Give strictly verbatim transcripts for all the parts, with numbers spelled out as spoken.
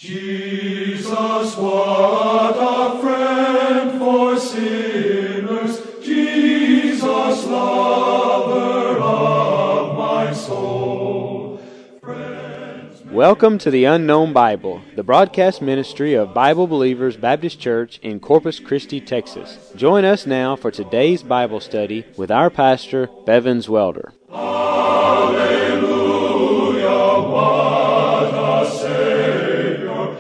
Jesus, what a friend for sinners, Jesus, lover of my soul. Friends, Welcome to the Unknown Bible, the broadcast ministry of Bible Believers Baptist Church in Corpus Christi, Texas. Join us now for today's Bible study with our pastor, Bevins Welder. Hallelujah, what a Savior.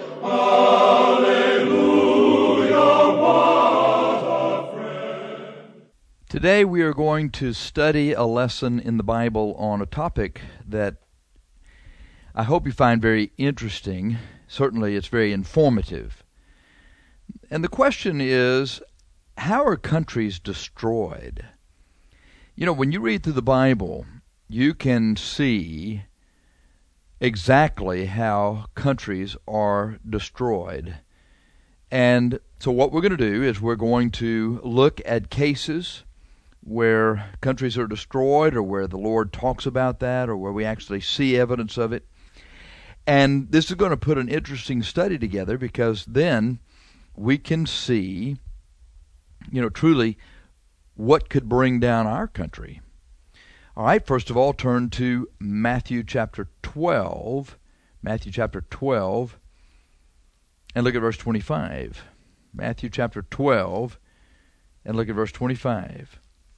Hallelujah, what a friend. Today we are going to study a lesson in the Bible on a topic that I hope you find very interesting. Certainly it's very informative. And the question is, how are countries destroyed? You know, when you read through the Bible, you can see exactly how countries are destroyed. And so what we're going to do is we're going to look at cases where countries are destroyed, or where the Lord talks about that, or where we actually see evidence of it. And this is going to put an interesting study together, because then we can see, you know, truly what could bring down our country. All right, first of all, turn to Matthew chapter twelve. Matthew chapter twelve, and look at verse twenty-five. Matthew chapter twelve, and look at verse twenty-five.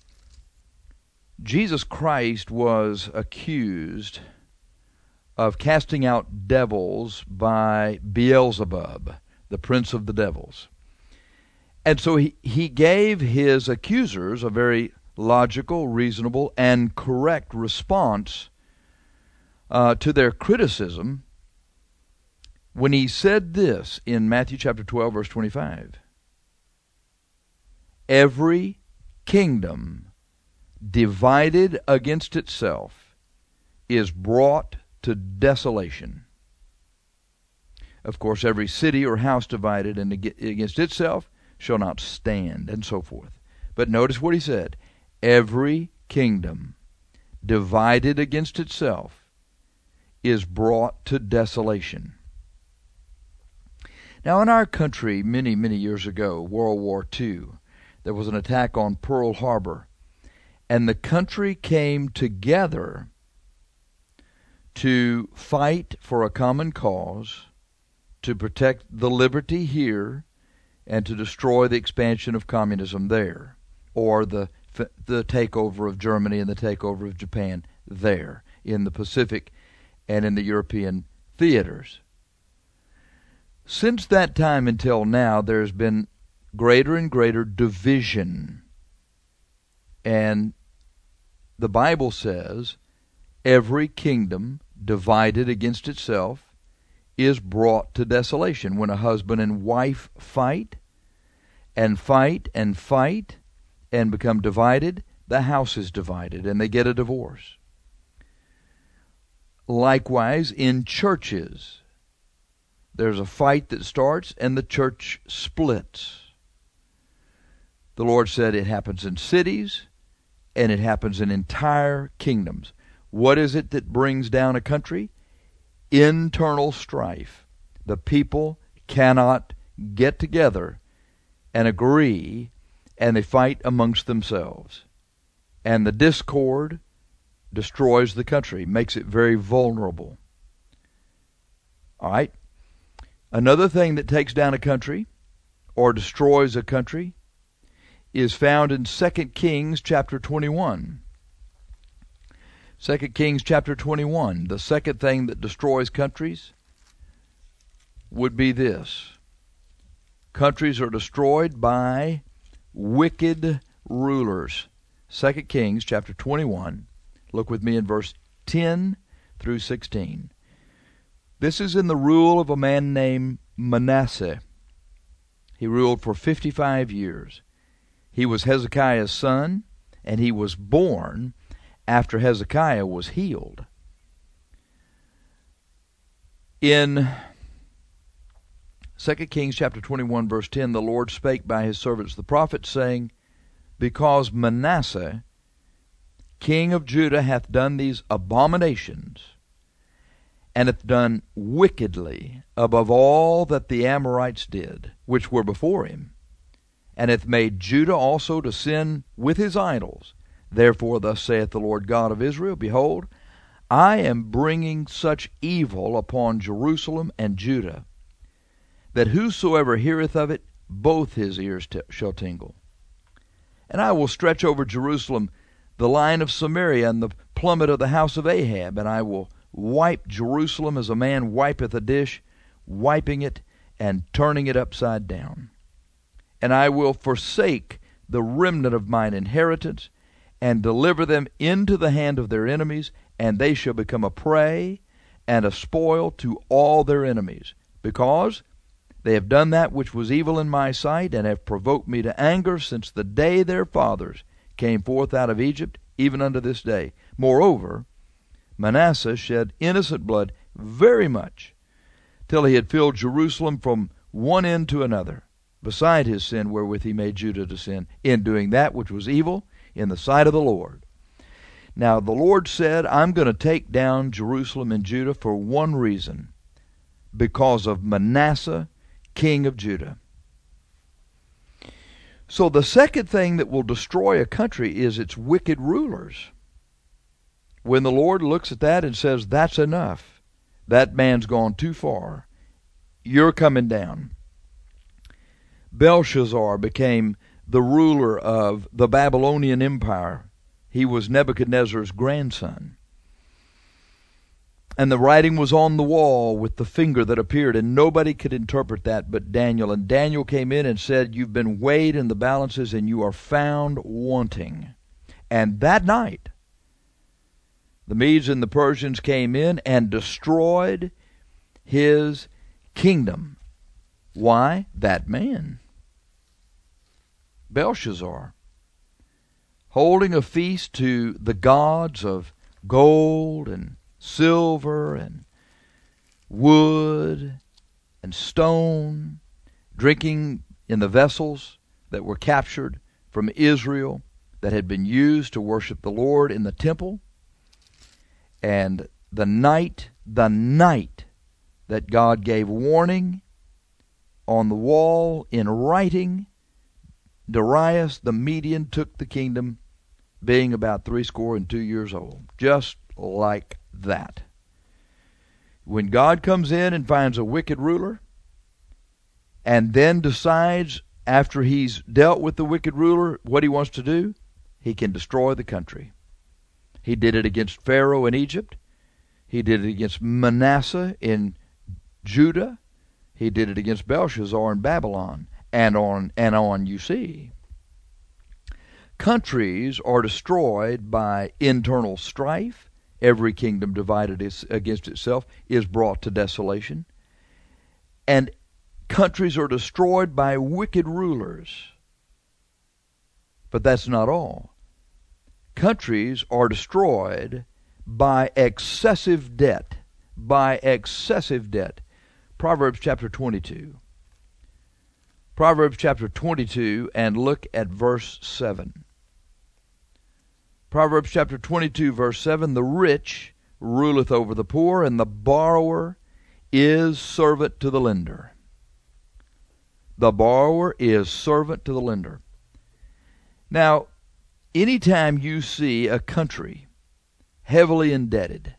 Jesus Christ was accused of casting out devils by Beelzebub, the prince of the devils. And so he, he gave his accusers a very logical, reasonable, and correct response uh, to their criticism when he said this in Matthew chapter twelve, verse twenty-five. Every kingdom divided against itself is brought to desolation. Of course, every city or house divided and against itself shall not stand, and so forth. But notice what he said. Every kingdom divided against itself is brought to desolation. Now, in our country, many, many years ago, World War Two, there was an attack on Pearl Harbor, and the country came together to fight for a common cause, to protect the liberty here, and to destroy the expansion of communism there, or the the takeover of Germany and the takeover of Japan there in the Pacific and in the European theaters. Since that time until now, there's been greater and greater division. And the Bible says, every kingdom divided against itself is brought to desolation. When a husband and wife fight and fight and fight and become divided, the house is divided and they get a divorce. Likewise, in churches, there's a fight that starts and the church splits. The Lord said it happens in cities and it happens in entire kingdoms. What is it that brings down a country? Internal strife. The people cannot get together and agree, and they fight amongst themselves. And the discord destroys the country, makes it very vulnerable. All right? Another thing that takes down a country or destroys a country is found in Second Kings chapter twenty-one. Second Kings chapter twenty-one. The second thing that destroys countries would be this. Countries are destroyed by wicked rulers. Second Kings chapter twenty-one. Look with me in verse ten through sixteen. This is in the rule of a man named Manasseh. He ruled for fifty-five years. He was Hezekiah's son, and he was born after Hezekiah was healed. In Second Kings chapter twenty-one, verse ten, the Lord spake by his servants the prophets, saying, Because Manasseh, king of Judah, hath done these abominations, and hath done wickedly above all that the Amorites did, which were before him, and hath made Judah also to sin with his idols. Therefore thus saith the Lord God of Israel, Behold, I am bringing such evil upon Jerusalem and Judah, that whosoever heareth of it, both his ears t- shall tingle. And I will stretch over Jerusalem the line of Samaria and the plummet of the house of Ahab, and I will wipe Jerusalem as a man wipeth a dish, wiping it and turning it upside down. And I will forsake the remnant of mine inheritance, and deliver them into the hand of their enemies, and they shall become a prey and a spoil to all their enemies, because they have done that which was evil in my sight, and have provoked me to anger since the day their fathers came forth out of Egypt, even unto this day. Moreover, Manasseh shed innocent blood very much, till he had filled Jerusalem from one end to another, beside his sin wherewith he made Judah to sin, in doing that which was evil in the sight of the Lord. Now the Lord said, I'm going to take down Jerusalem and Judah for one reason, because of Manasseh, king of Judah. So the second thing that will destroy a country is its wicked rulers. When the Lord looks at that and says, that's enough, that man's gone too far, you're coming down. Belshazzar became the ruler of the Babylonian Empire. He was Nebuchadnezzar's grandson. And the writing was on the wall with the finger that appeared, and nobody could interpret that but Daniel. And Daniel came in and said, you've been weighed in the balances, and you are found wanting. And that night, the Medes and the Persians came in and destroyed his kingdom. Why? That man, Belshazzar, holding a feast to the gods of gold and silver and wood and stone, drinking in the vessels that were captured from Israel that had been used to worship the Lord in the temple. And the night, the night that God gave warning on the wall in writing, Darius the Median took the kingdom, being about threescore and two years old. Just like that. When God comes in and finds a wicked ruler, and then decides, after he's dealt with the wicked ruler, what he wants to do, he can destroy the country. He did it against Pharaoh in Egypt. He did it against Manasseh in Judah. He did it against Belshazzar in Babylon. And on and on you see. Countries are destroyed by internal strife. Every kingdom divided is, against itself is brought to desolation. And countries are destroyed by wicked rulers. But that's not all. Countries are destroyed by excessive debt. By excessive debt. Proverbs chapter twenty-two. Proverbs chapter twenty-two, and look at verse seven. Proverbs chapter twenty-two, verse seven, the rich ruleth over the poor, and the borrower is servant to the lender. The borrower is servant to the lender. Now, anytime you see a country heavily indebted,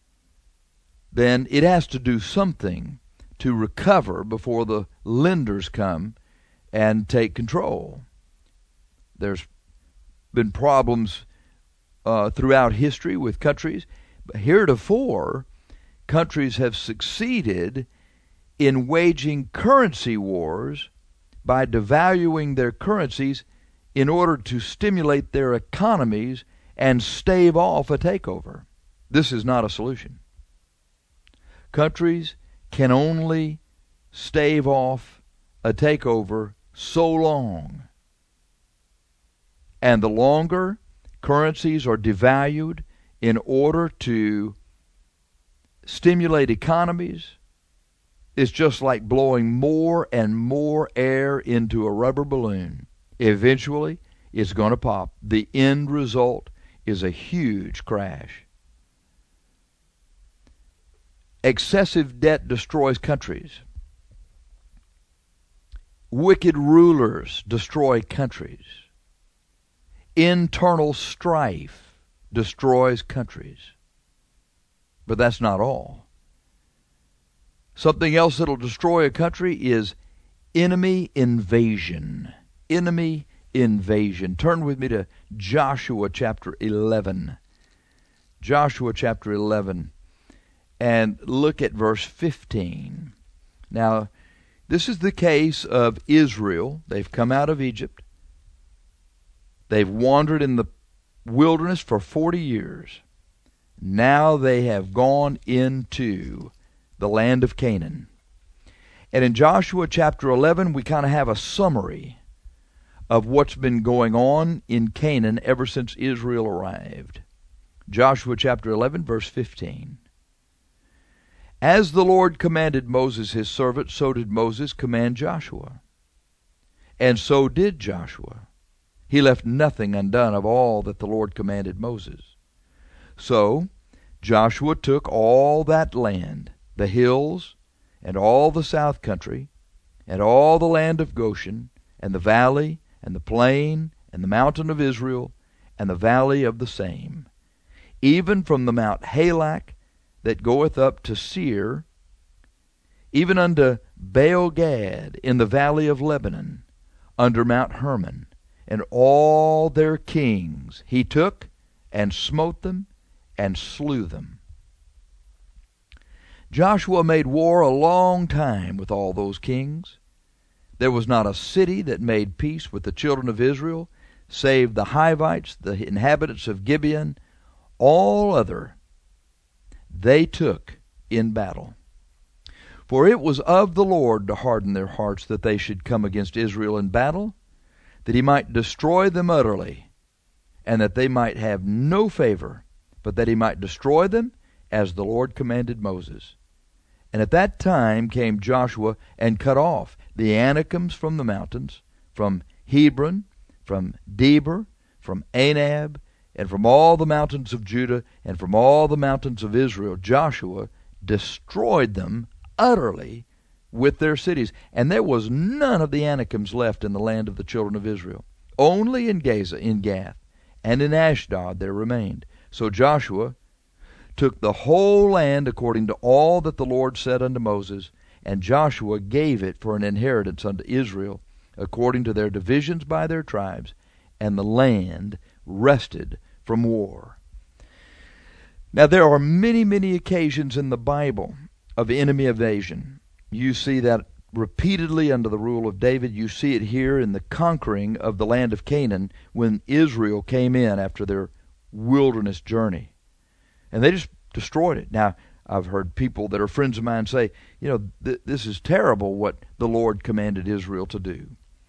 then it has to do something to recover before the lenders come and take control. There's been problems uh, throughout history with countries. But heretofore, countries have succeeded in waging currency wars by devaluing their currencies in order to stimulate their economies and stave off a takeover. This is not a solution. Countries can only stave off a takeover so long. And the longer currencies are devalued in order to stimulate economies, it's just like blowing more and more air into a rubber balloon. Eventually, it's going to pop. The end result is a huge crash. Excessive debt destroys countries. Wicked rulers destroy countries. Internal strife destroys countries. But that's not all. Something else that'll destroy a country is enemy invasion. Enemy invasion. Turn with me to Joshua chapter eleven. Joshua chapter eleven. And look at verse fifteen. Now, this is the case of Israel. They've come out of Egypt. They've wandered in the wilderness for forty years. Now they have gone into the land of Canaan. And in Joshua chapter eleven, we kind of have a summary of what's been going on in Canaan ever since Israel arrived. Joshua chapter eleven, verse fifteen. As the Lord commanded Moses his servant, so did Moses command Joshua. And so did Joshua. He left nothing undone of all that the Lord commanded Moses. So Joshua took all that land, the hills, and all the south country, and all the land of Goshen, and the valley, and the plain, and the mountain of Israel, and the valley of the same, even from the Mount Halak, that goeth up to Seir, even unto Baal-gad in the valley of Lebanon, under Mount Hermon, and all their kings he took, and smote them, and slew them. Joshua made war a long time with all those kings. There was not a city that made peace with the children of Israel, save the Hivites, the inhabitants of Gibeon. All other they took in battle. For it was of the Lord to harden their hearts, that they should come against Israel in battle, that he might destroy them utterly, and that they might have no favor, but that he might destroy them, as the Lord commanded Moses. And at that time came Joshua, and cut off the Anakims from the mountains, from Hebron, from Debir, from Anab, and from all the mountains of Judah, and from all the mountains of Israel. Joshua destroyed them utterly with their cities. And there was none of the Anakims left in the land of the children of Israel. Only in Gaza, in Gath, and in Ashdod there remained. So Joshua took the whole land according to all that the Lord said unto Moses, and Joshua gave it for an inheritance unto Israel, according to their divisions by their tribes, and the land rested from war. Now there are many, many occasions in the Bible of enemy invasion. You see that repeatedly under the rule of David. You see it here in the conquering of the land of Canaan when Israel came in after their wilderness journey. And they just destroyed it. Now, I've heard people that are friends of mine say, you know, th- this is terrible what the Lord commanded Israel to do.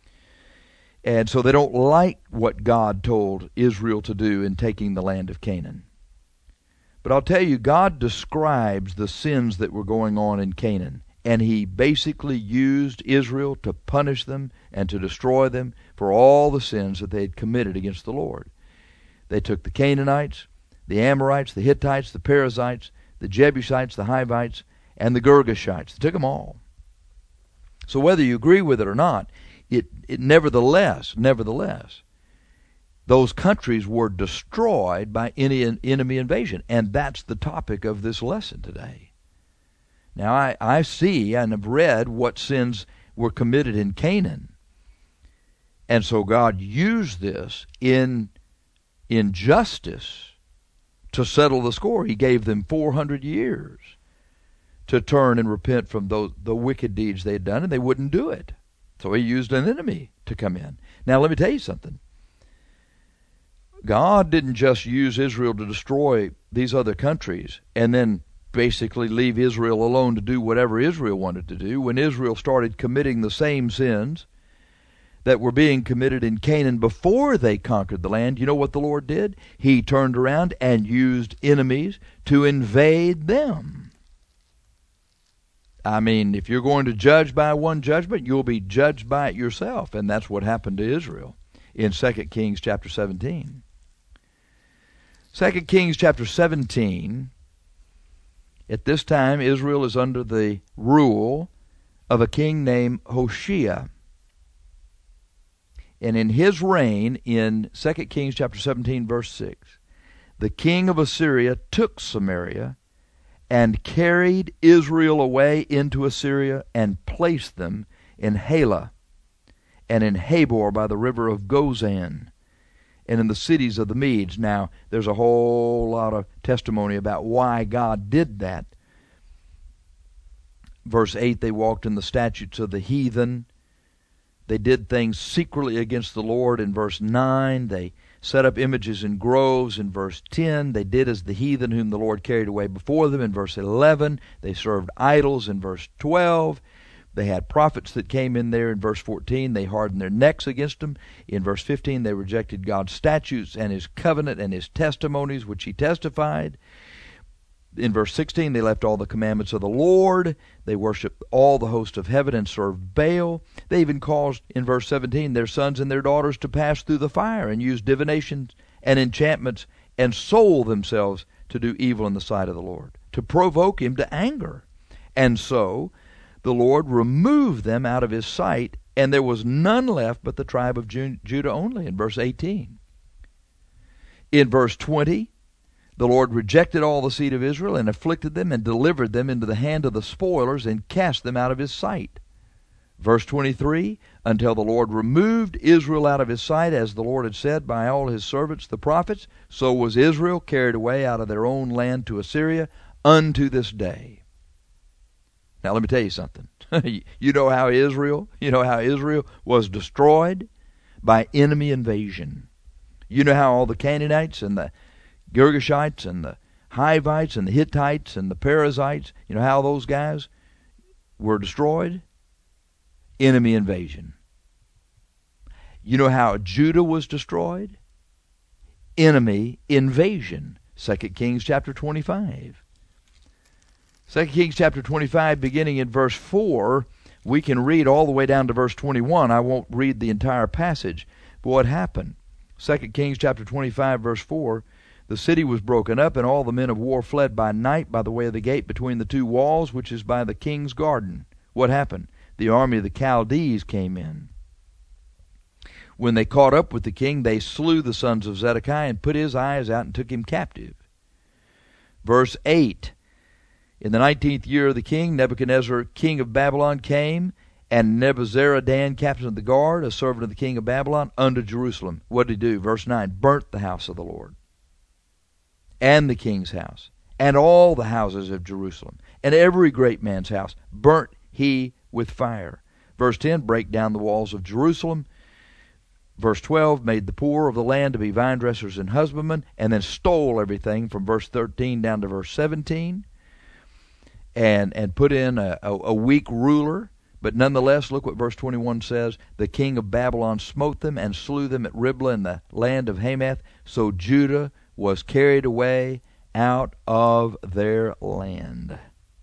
And so they don't like what God told Israel to do in taking the land of Canaan. But I'll tell you, God describes the sins that were going on in Canaan. And he basically used Israel to punish them and to destroy them for all the sins that they had committed against the Lord. They took the Canaanites, the Amorites, the Hittites, the Perizzites, the Jebusites, the Hivites, and the Girgashites. They took them all. So whether you agree with it or not, it, it nevertheless, nevertheless, those countries were destroyed by any enemy invasion. And that's the topic of this lesson today. Now, I, I see and have read what sins were committed in Canaan. And so God used this in, in justice to settle the score. He gave them four hundred years to turn and repent from those, the wicked deeds they had done, and they wouldn't do it. So he used an enemy to come in. Now, let me tell you something. God didn't just use Israel to destroy these other countries and then basically leave Israel alone to do whatever Israel wanted to do. When Israel started committing the same sins that were being committed in Canaan before they conquered the land, you know what the Lord did? He turned around and used enemies to invade them. I mean, if you're going to judge by one judgment, you'll be judged by it yourself. And that's what happened to Israel in Second Kings chapter seventeen. Second Kings chapter seventeen At this time, Israel is under the rule of a king named Hoshea. And in his reign, in Second Kings chapter seventeen, verse six, the king of Assyria took Samaria and carried Israel away into Assyria and placed them in Halah and in Habor by the river of Gozan and in the cities of the Medes. Now, there's a whole lot of testimony about why God did that. Verse eight, they walked in the statutes of the heathen. They did things secretly against the Lord. In verse nine, they set up images in groves. In verse ten, they did as the heathen whom the Lord carried away before them. In verse eleven, they served idols. In verse twelve, they had prophets that came in there. In verse fourteen, they hardened their necks against them. In verse fifteen, they rejected God's statutes and His covenant and His testimonies, which He testified. In verse sixteen, they left all the commandments of the Lord. They worshiped all the host of heaven and served Baal. They even caused, in verse seventeen, their sons and their daughters to pass through the fire and use divinations and enchantments and sold themselves to do evil in the sight of the Lord, to provoke Him to anger. And so the Lord removed them out of His sight, and there was none left but the tribe of Judah only, in verse eighteen. In verse twenty, the Lord rejected all the seed of Israel and afflicted them and delivered them into the hand of the spoilers and cast them out of His sight. Verse twenty-three, until the Lord removed Israel out of His sight, as the Lord had said by all His servants the prophets, so was Israel carried away out of their own land to Assyria unto this day. Now let me tell you something. You know how Israel, you know how Israel was destroyed? By enemy invasion. You know how all the Canaanites and the Girgashites and the Hivites and the Hittites and the Perizzites, you know how those guys were destroyed? Enemy invasion. You know how Judah was destroyed? Enemy invasion. Second Kings chapter twenty-five. Second Kings chapter twenty-five, beginning in verse four, we can read all the way down to verse twenty-one. I won't read the entire passage, but what happened? Second Kings chapter twenty-five, verse four, the city was broken up, and all the men of war fled by night by the way of the gate between the two walls, which is by the king's garden. What happened? The army of the Chaldees came in. When they caught up with the king, they slew the sons of Zedekiah and put his eyes out and took him captive. Verse eight, in the nineteenth year of the king, Nebuchadnezzar, king of Babylon, came, and Nebuzaradan, captain of the guard, a servant of the king of Babylon, unto Jerusalem. What did he do? Verse nine, burnt the house of the Lord, and the king's house, and all the houses of Jerusalem, and every great man's house, burnt he with fire. Verse ten, break down the walls of Jerusalem. Verse twelve, made the poor of the land to be vine dressers and husbandmen, and then stole everything from verse thirteen down to verse seventeen, and and put in a, a, a weak ruler. But nonetheless, look what verse twenty-one says, the king of Babylon smote them and slew them at Riblah in the land of Hamath, so Judah was carried away out of their land.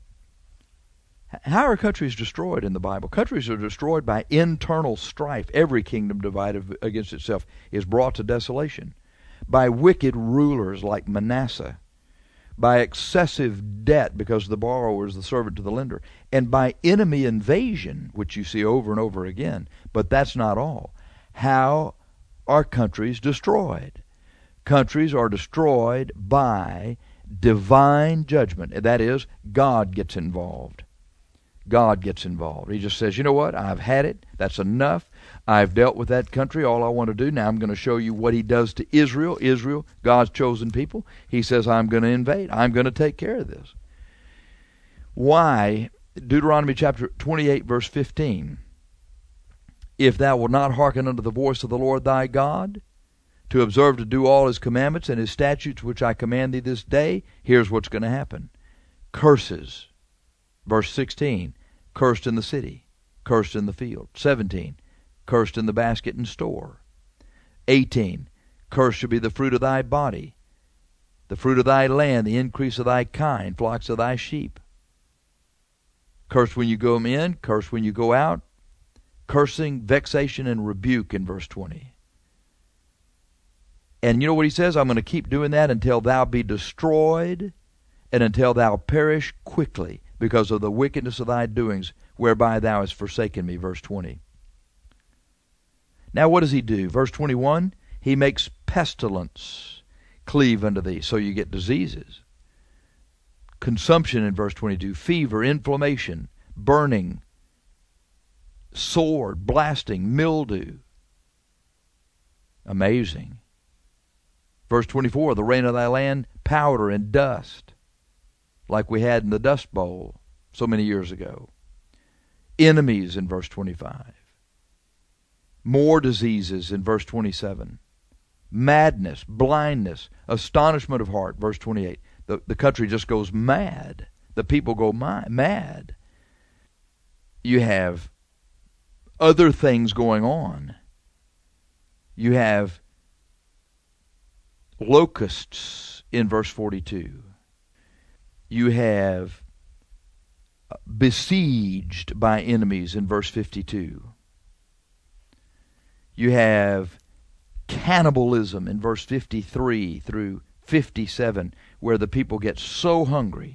How are countries destroyed in the Bible? Countries are destroyed by internal strife. Every kingdom divided against itself is brought to desolation. By wicked rulers like Manasseh. By excessive debt because the borrower is the servant to the lender. And by enemy invasion, which you see over and over again. But that's not all. How are countries destroyed? Countries are destroyed by divine judgment. That is, God gets involved. God gets involved. He just says, you know what? I've had it. That's enough. I've dealt with that country. All I want to do now, I'm going to show you what He does to Israel. Israel, God's chosen people. He says, I'm going to invade. I'm going to take care of this. Why? Deuteronomy chapter twenty-eight, verse fifteen. If thou wilt not hearken unto the voice of the Lord thy God, to observe to do all His commandments and His statutes which I command thee this day, here's what's going to happen. Curses. Verse sixteen, cursed in the city, cursed in the field. seventeen, cursed in the basket and store. eighteen, cursed shall be the fruit of thy body, the fruit of thy land, the increase of thy kind, flocks of thy sheep. Cursed when you go in, cursed when you go out. Cursing, vexation, and rebuke in verse twenty. And you know what He says? I'm going to keep doing that until thou be destroyed and until thou perish quickly because of the wickedness of thy doings, whereby thou hast forsaken me. Verse twenty. Now what does he do? Verse twenty-one, he makes pestilence cleave unto thee. So you get diseases. Consumption in verse twenty-two, fever, inflammation, burning, sword, blasting, mildew. Amazing. Verse twenty-four, the rain of thy land, powder and dust, like we had in the Dust Bowl so many years ago. Enemies in verse twenty-five. More diseases in verse twenty-seven. Madness, blindness, astonishment of heart, verse twenty-eight. The, the country just goes mad. The people go my, mad. You have other things going on. You have locusts in verse forty-two. You have besieged by enemies in verse fifty-two. You have cannibalism in verse fifty-three through fifty-seven, where the people get so hungry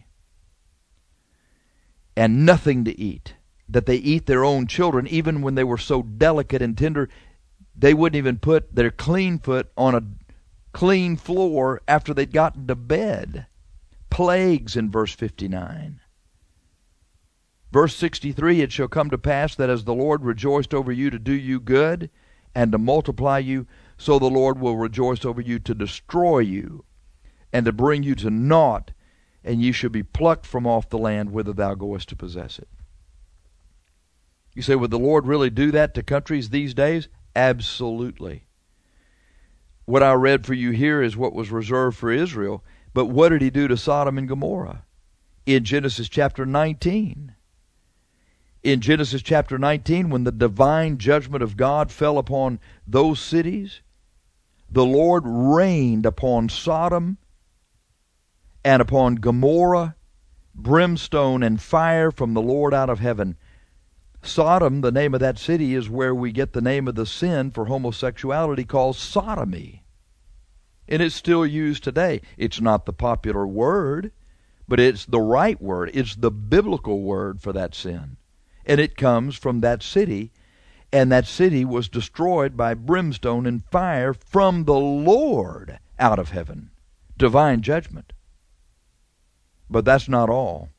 and nothing to eat that they eat their own children. Even when they were so delicate and tender, they wouldn't even put their clean foot on a clean floor after they'd gotten to bed. Plagues in verse fifty-nine. Verse sixty-three, it shall come to pass that as the Lord rejoiced over you to do you good and to multiply you, so the Lord will rejoice over you to destroy you and to bring you to naught, and ye shall be plucked from off the land whither thou goest to possess it. You say, would the Lord really do that to countries these days? Absolutely. What I read for you here is what was reserved for Israel, but what did he do to Sodom and Gomorrah? In Genesis chapter nineteen. In Genesis chapter nineteen, when the divine judgment of God fell upon those cities, the Lord rained upon Sodom and upon Gomorrah brimstone and fire from the Lord out of heaven. Sodom, the name of that city, is where we get the name of the sin for homosexuality called sodomy. And it's still used today. It's not the popular word, but it's the right word. It's the biblical word for that sin. And it comes from that city, and that city was destroyed by brimstone and fire from the Lord out of heaven. Divine judgment. But that's not all.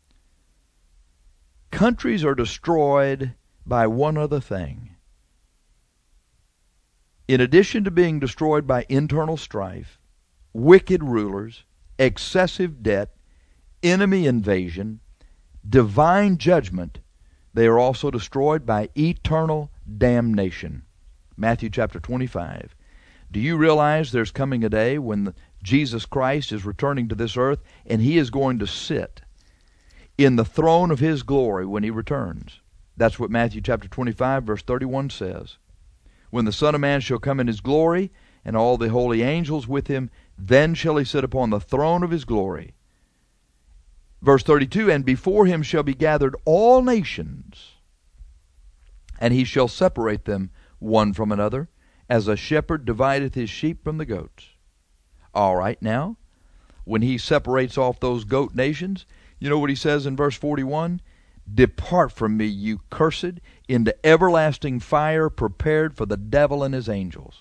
Countries are destroyed by one other thing. In addition to being destroyed by internal strife, wicked rulers, excessive debt, enemy invasion, divine judgment, they are also destroyed by eternal damnation. Matthew chapter twenty-five. Do you realize there's coming a day when Jesus Christ is returning to this earth, and he is going to sit in the throne of his glory when he returns? That's what Matthew chapter twenty-five verse thirty-one says. When the Son of Man shall come in his glory, and all the holy angels with him, then shall he sit upon the throne of his glory. Verse thirty-two, and before him shall be gathered all nations, and he shall separate them one from another, as a shepherd divideth his sheep from the goats. All right, now, when he separates off those goat nations, you know what he says in verse forty-one? Depart from me, you cursed, into everlasting fire prepared for the devil and his angels.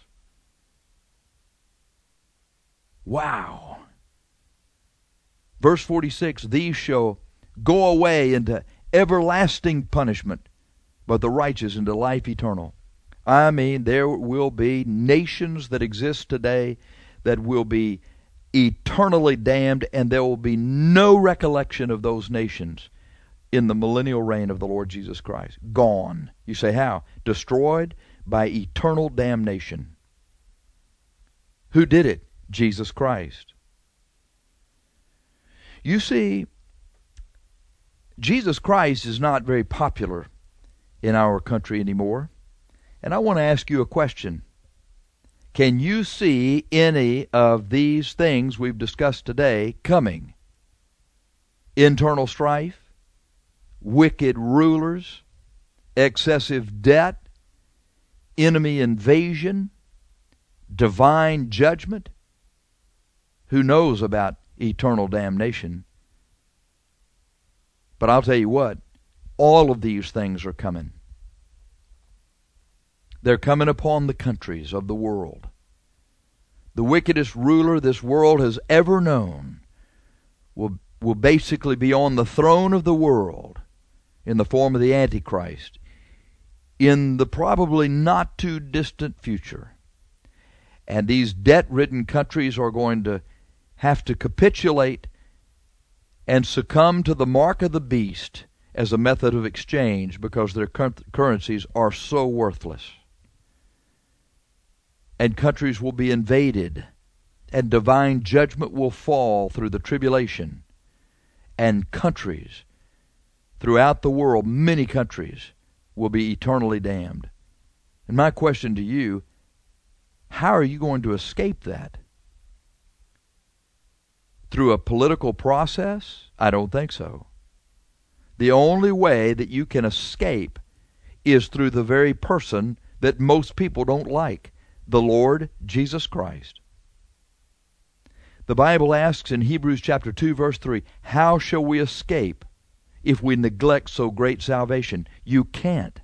Wow. Verse forty-six, these shall go away into everlasting punishment, but the righteous into life eternal. I mean, there will be nations that exist today that will be eternally damned, and there will be no recollection of those nations in the millennial reign of the Lord Jesus Christ. Gone. You say, how? Destroyed by eternal damnation. Who did it? Jesus Christ. You see, Jesus Christ is not very popular in our country anymore. And I want to ask you a question. Can you see any of these things we've discussed today coming? Internal strife, wicked rulers, excessive debt, enemy invasion, divine judgment. Who knows about eternal damnation? But I'll tell you what, all of these things are coming. They're coming upon the countries of the world. The wickedest ruler this world has ever known will, will basically be on the throne of the world in the form of the Antichrist in the probably not too distant future. And these debt-ridden countries are going to have to capitulate and succumb to the mark of the beast as a method of exchange because their cur- currencies are so worthless. And countries will be invaded, and divine judgment will fall through the tribulation. And countries throughout the world, many countries, will be eternally damned. And my question to you, how are you going to escape that? Through a political process? I don't think so. The only way that you can escape is through the very person that most people don't like, the Lord Jesus Christ. The Bible asks in Hebrews chapter two, verse three, how shall we escape if we neglect so great salvation? You can't.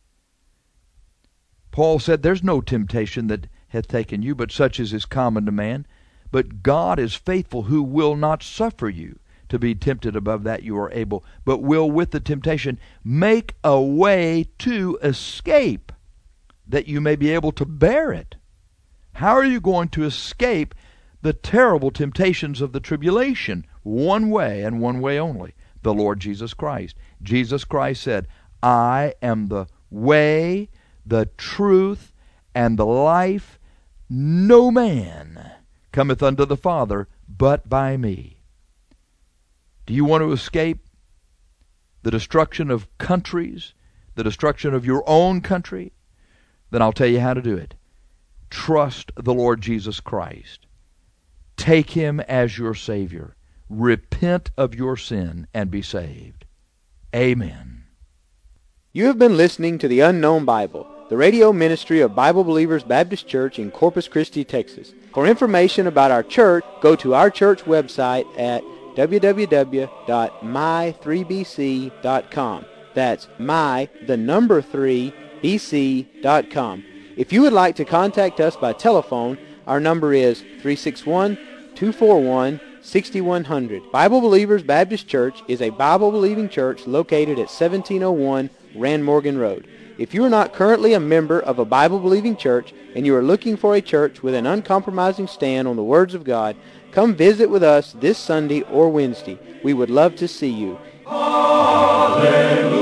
Paul said, there's no temptation that hath taken you, but such as is common to man. But God is faithful, who will not suffer you to be tempted above that you are able, but will with the temptation make a way to escape, that you may be able to bear it. How are you going to escape the terrible temptations of the tribulation? One way, and one way only, the Lord Jesus Christ. Jesus Christ said, I am the way, the truth, and the life. No man cometh unto the Father but by me. Do you want to escape the destruction of countries, the destruction of your own country? Then I'll tell you how to do it. Trust the Lord Jesus Christ. Take Him as your Savior. Repent of your sin and be saved. Amen. You have been listening to The Unknown Bible, the radio ministry of Bible Believers Baptist Church in Corpus Christi, Texas. For information about our church, go to our church website at w w w dot my three b c dot com. That's my, the number three, b c dot com. If you would like to contact us by telephone, our number is three six one, two four one, six one zero zero. Bible Believers Baptist Church is a Bible-believing church located at seventeen oh one Rand Morgan Road. If you are not currently a member of a Bible-believing church and you are looking for a church with an uncompromising stand on the words of God, come visit with us this Sunday or Wednesday. We would love to see you. Hallelujah.